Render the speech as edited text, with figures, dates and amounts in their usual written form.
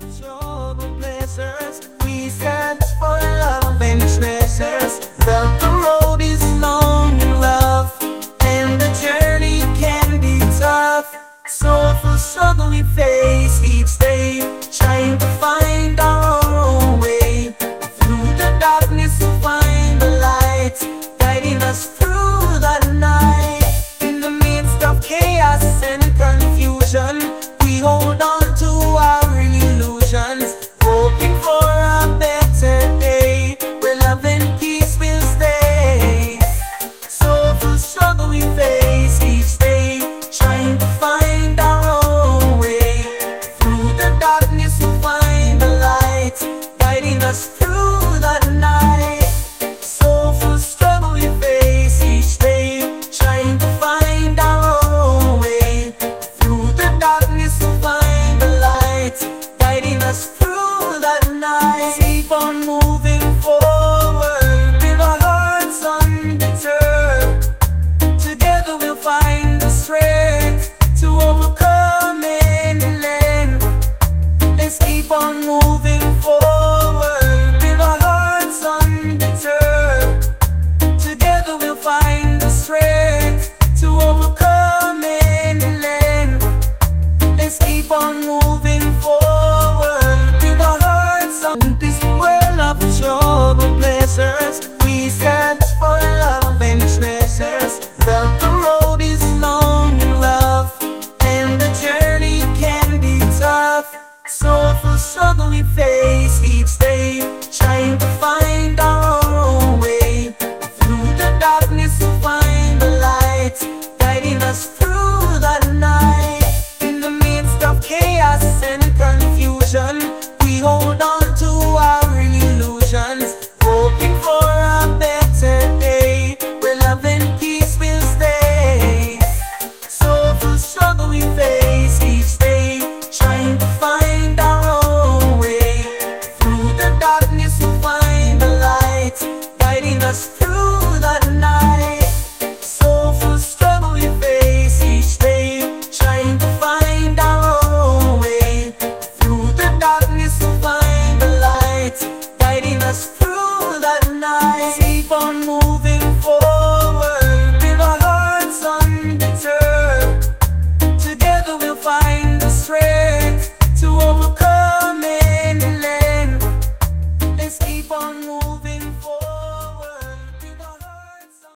Trouble blessers, we search for love and treasures. The road is long and rough, and the journey can be tough. Soulful struggle we face each day, trying to find our own way. Through the darkness we'll find the light, guiding us through the night. In the midst of chaos and confusion, we hold on to our illusions, hoping for a better day, where love and peace will stay. Soulful struggle we face each day, trying to find our own way. Through the darkness we'll find the light, guiding us through the night. Soulful struggle we face each day, trying to find our own way. Through the darkness we'll find the light, guiding us through the night. Keep on moving forward with our hearts undeterred. Together we'll find the strength to overcome any land. Let's keep on moving forward with our hearts undeterred. Together we'll find the strength to overcome any land. Let's keep on moving forward with our hearts on this world of trouble blessers. We search for love and treasures. The road is long and rough, and the journey can be tough. Soulful struggle we face each